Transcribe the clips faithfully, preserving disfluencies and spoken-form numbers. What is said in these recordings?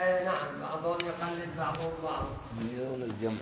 نعم بعضهم يقلد بعضهم بعض. الجمع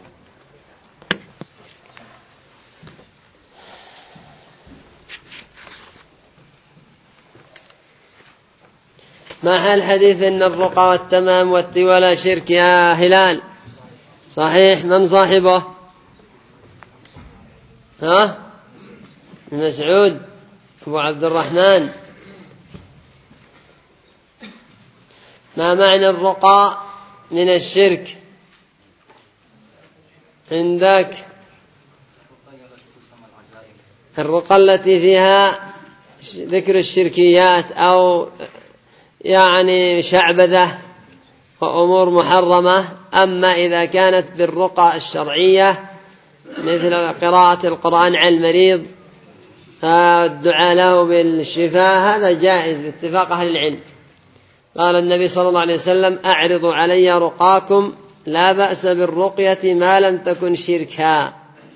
ما حال حديث إن الرقى والتمام والتولى شرك يا هلال؟ صحيح. من صاحبه؟ ها؟ مسعود أبو عبد الرحمن. ما معنى الرقى من الشرك عندك؟ الرقى التي فيها ذكر الشركيات أو يعني شعبذة وأمور محرمة. أما إذا كانت بالرقى الشرعية مثل قراءة القرآن على المريض الدعاء له بالشفاء هذا جائز باتفاق أهل العلم. قال النبي صلى الله عليه وسلم أعرضوا علي رقاكم لا بأس بالرقية ما لم تكن شركا.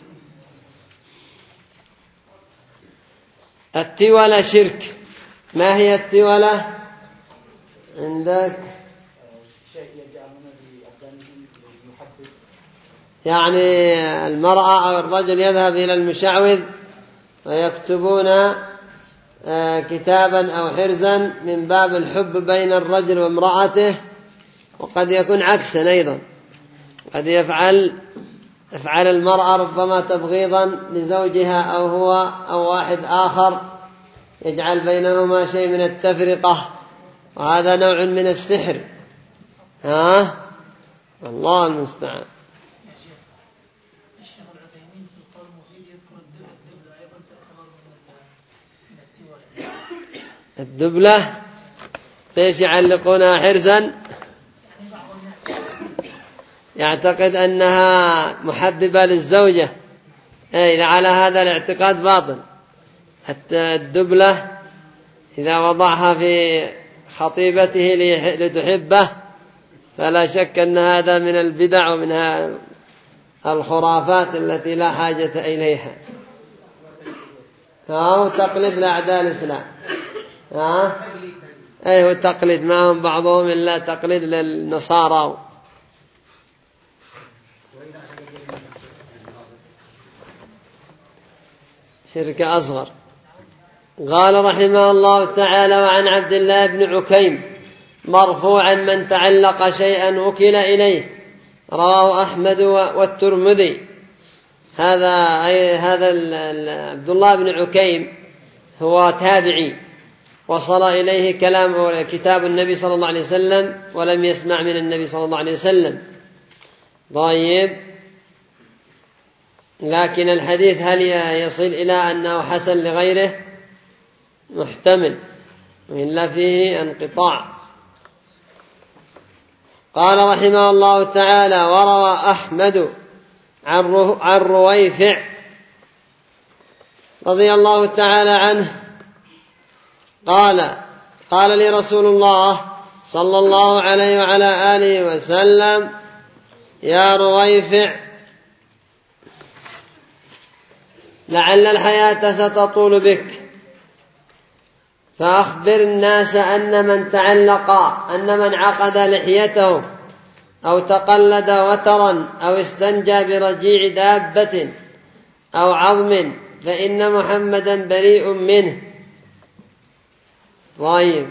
التولى شرك. ما هي التولى عندك؟ يعني المرأة أو الرجل يذهب إلى المشعوذ ويكتبون كتابا أو حرزا من باب الحب بين الرجل وامرأته، وقد يكون عكسا أيضا، قد يفعل يفعل المرأة ربما تبغيضا لزوجها أو هو أو واحد آخر يجعل بينهما شيء من التفرقة، وهذا نوع من السحر. ها الله المستعان. الدبلة ليش يعلقونها حرزا؟ يعتقد أنها محببة للزوجة. أي على هذا الاعتقاد باطل. حتى الدبلة إذا وضعها في خطيبته لتحبه فلا شك أن هذا من البدع ومن الخرافات التي لا حاجة إليها. أو تقليد لأعداء الإسلام. ها أيه تقليد، ما هم بعضهم إلا تقليد للنصارى. شرك أصغر. قال رحمه الله تعالى وعن عبد الله بن عكيم مرفوعا من تعلق شيئا وكل إليه. رواه أحمد والترمذي. هذا أي هذا عبد الله بن عكيم هو تابعي وصل إليه كلام كتاب النبي صلى الله عليه وسلم ولم يسمع من النبي صلى الله عليه وسلم. طيب، لكن الحديث هل يصل إلى أنه حسن لغيره؟ محتمل، وإلا فيه انقطاع. قال رحمه الله تعالى وروى أحمد عن رويفع رضي الله تعالى عنه قال قال لي رسول الله صلى الله عليه وعلى آله وسلم يا رويفع لعل الحياة ستطول بك فأخبر الناس أن من تعلق أن من عقد لحيته أو تقلد وترا أو استنجى برجيع دابة أو عظم فإن محمدا بريء منه. طيب،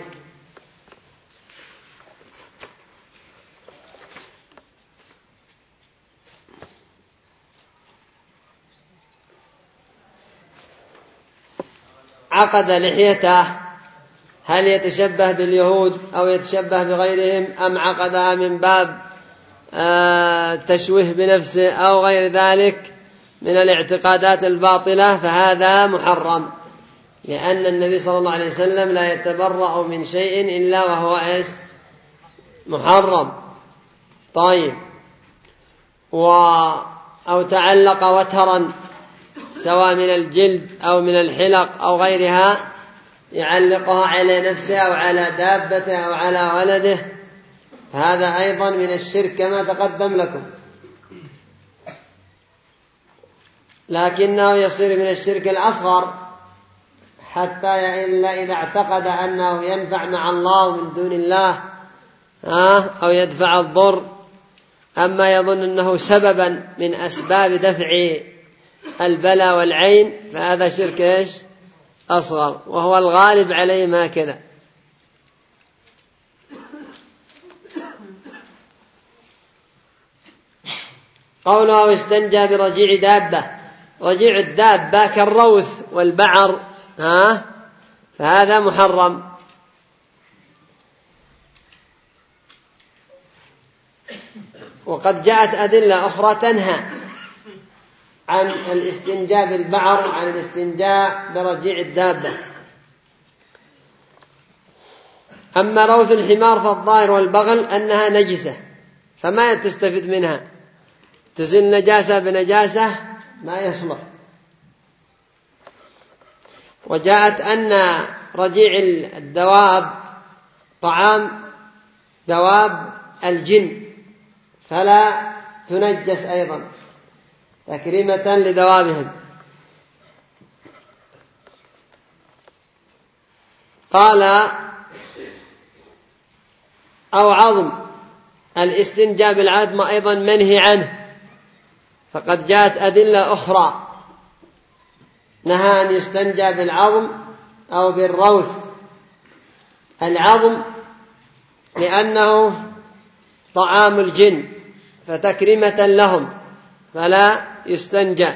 عقد لحيته هل يتشبه باليهود أو يتشبه بغيرهم أم عقدها من باب تشويه بنفسه أو غير ذلك من الاعتقادات الباطلة؟ فهذا محرم، لأن النبي صلى الله عليه وسلم لا يتبرأ من شيء إلا وهو إيش؟ محرم. طيب، و أو تعلق وترا سواء من الجلد أو من الحلق أو غيرها يعلقها على نفسه أو على دابته أو على ولده، هذا أيضا من الشرك كما تقدم لكم، لكنه يصير من الشرك الأصغر حتى إلا إذا اعتقد أنه ينفع مع الله من دون الله أو يدفع الضر، أما يظن أنه سببا من أسباب دفع البلاء والعين فهذا شرك إيش؟ أصغر، وهو الغالب عليه ما كذا. قوله استنجى برجيع دابة، رجيع الدابة كالروث والبعر ها فهذا محرم. وقد جاءت أدلة أخرى تنهى عن الاستنجاء بالبعر، عن الاستنجاء برجيع الدابة. أما روث الحمار فالظاهر والبغل أنها نجسة، فما تستفيد منها، تزل نجاسة بنجاسة ما يصلح. وجاءت أن رجيع الدواب طعام دواب الجن فلا تنجس أيضا تكريمة لدوابهم. قال أو عظم، الاستنجاء بالعظم أيضا منهي عنه، فقد جاءت أدلة أخرى نهى أن يستنجى بالعظم أو بالروث. العظم لأنه طعام الجن فتكريمة لهم فلا يستنجى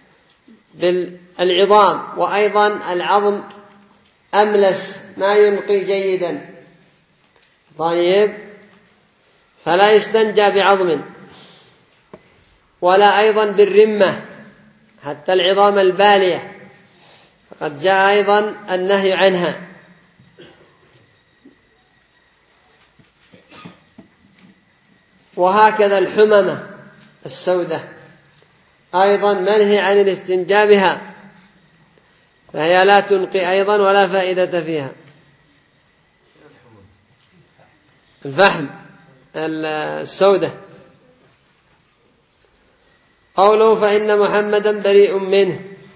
بالعظام، وأيضا العظم أملس ما ينقي جيدا، طيب فلا يستنجى بعظم، ولا أيضا بالرمة حتى العظام البالية فقد جاء أيضا النهي عنها. وهكذا الحممة السوداء أيضا منهي عن الاستنجاء بها، فهي لا تنقي أيضا ولا فائدة فيها. الفحم السوداء. قوله فإن محمدا بريء منه،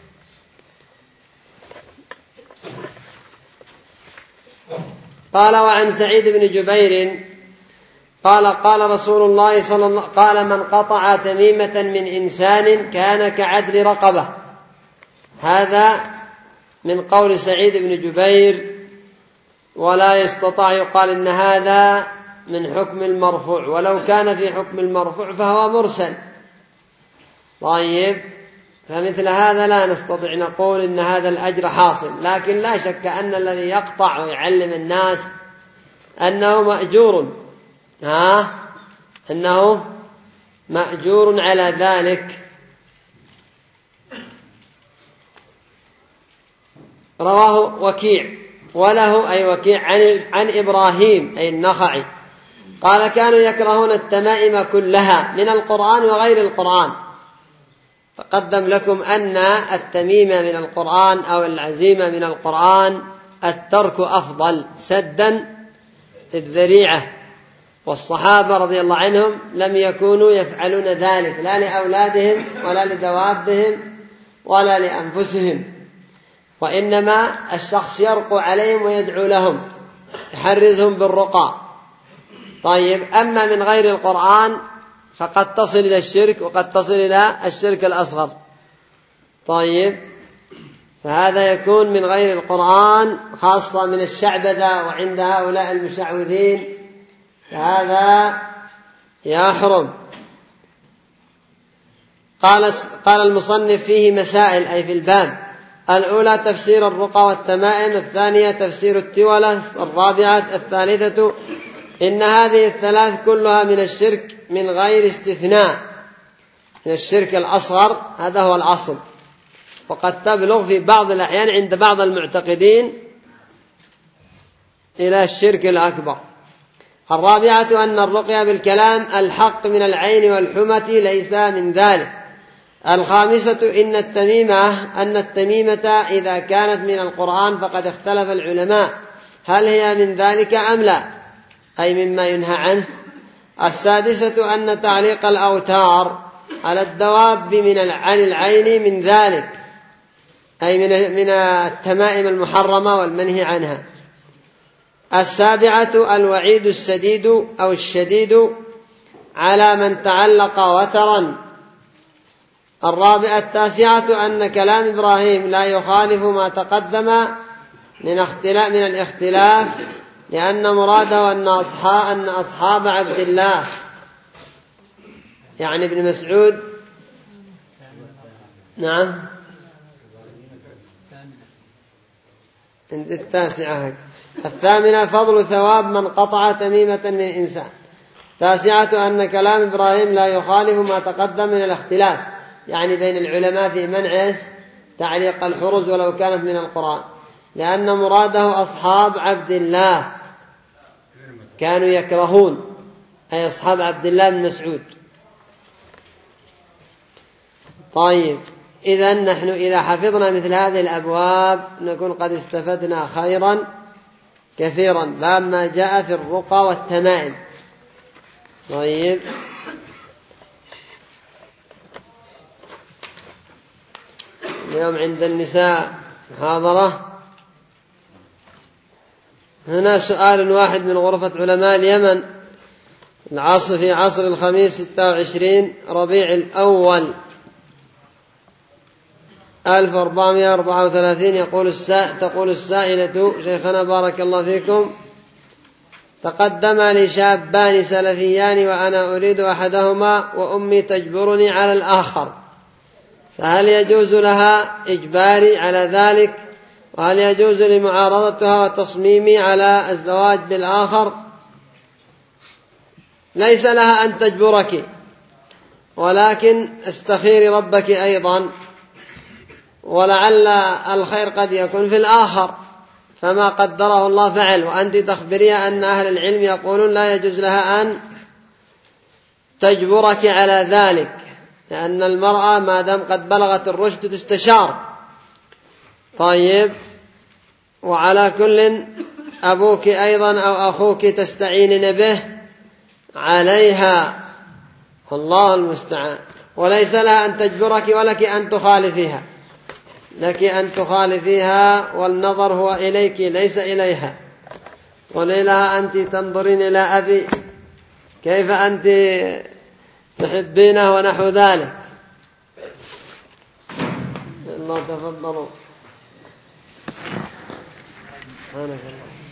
قال وعن سعيد بن جبير قال قال رسول الله صلى الله عليه وسلم قال من قطع تميمة من إنسان كان كعدل رقبة. هذا من قول سعيد بن جبير، ولا يستطاع يقال إن هذا من حكم المرفوع، ولو كان في حكم المرفوع فهو مرسل. طيب فمثل هذا لا نستطيع نقول إن هذا الأجر حاصل، لكن لا شك أن الذي يقطع ويعلم الناس أنه مأجور، ها أنه مأجور على ذلك. رواه وكيع وله أي وكيع عن, عن إبراهيم أي النخعي قال كانوا يكرهون التمائم كلها من القرآن وغير القرآن. تقدم لكم أن التميمة من القرآن أو العزيمة من القرآن الترك أفضل سدا الذريعة، والصحابة رضي الله عنهم لم يكونوا يفعلون ذلك لا لأولادهم ولا لدوابهم ولا لأنفسهم، وإنما الشخص يرقى عليهم ويدعو لهم يحرزهم بالرقى. طيب أما من غير القرآن فقد تصل إلى الشرك وقد تصل إلى الشرك الأصغر. طيب فهذا يكون من غير القرآن خاصة من الشعبذة وعند هؤلاء المشعوذين، فهذا يحرم. قال قال المصنف فيه مسائل أي في الباب: الأولى تفسير الرقى والتمائم، الثانية تفسير التولة، الرابعة الثالثة إن هذه الثلاث كلها من الشرك من غير استثناء، من الشرك الأصغر، هذا هو الأصل، وقد تبلغ في بعض الأحيان عند بعض المعتقدين إلى الشرك الأكبر. الرابعة أن الرقية بالكلام الحق من العين والحمة ليس من ذلك. الخامسة إن التميمة أن التميمة إذا كانت من القرآن فقد اختلف العلماء هل هي من ذلك أم لا، أي مما ينهى عنه. السادسة أن تعليق الأوتار على الدواب من عن العين من ذلك، أي من من التمائم المحرمة والمنهي عنها. السابعة الوعيد السديد أو الشديد على من تعلق وترا. الرابعة التاسعة أن كلام إبراهيم لا يخالف ما تقدم من اختلاف من الاختلاف، لأن مراده أن أصحاب, أن أصحاب عبد الله يعني ابن مسعود. نعم عند التاسعة. الثامنة فضل ثواب من قطع تميمة من إنسان. التاسعة أن كلام إبراهيم لا يخالف ما تقدم من الاختلاف، يعني بين العلماء في منع تعليق الحرز ولو كانت من القرآن، لأن مراده أصحاب عبد الله كانوا يكرهون، أي أصحاب عبد الله بن مسعود. طيب، إذن نحن إذا حفظنا مثل هذه الأبواب نكون قد استفدنا خيرا كثيرا، باب ما جاء في الرقى والتمائم. طيب، اليوم عند النساء محاضرة. هنا سؤال واحد من غرفة علماء اليمن، العصر في عصر الخميس ستة وعشرين ربيع الأول ألف وأربعمائة وأربعة وثلاثين. يقول السائل تقول السائلة: شيخنا بارك الله فيكم، تقدم لي شابان سلفيان وأنا أريد أحدهما وأمي تجبرني على الآخر، فهل يجوز لها إجباري على ذلك؟ وهل يجوز لمعارضتها وتصميمي على الزواج بالآخر؟ ليس لها أن تجبرك، ولكن استخيري ربك أيضا، ولعل الخير قد يكون في الآخر، فما قدره الله فعل، وأنت تخبريها أن أهل العلم يقولون لا يجوز لها أن تجبرك على ذلك، لأن المرأة ما دام قد بلغت الرشد تستشار. طيب، وعلى كل أبوك أيضا أو أخوك تستعينين به عليها، الله المستعان، وليس لها أن تجبرك ولك أن تخالفيها، لك أن تخالفيها، والنظر هو إليك ليس إليها. وليلها أنت تنظرين إلى أبي كيف أنت تحبينه ونحو ذلك. الله تفضلوا. سبحانك الله.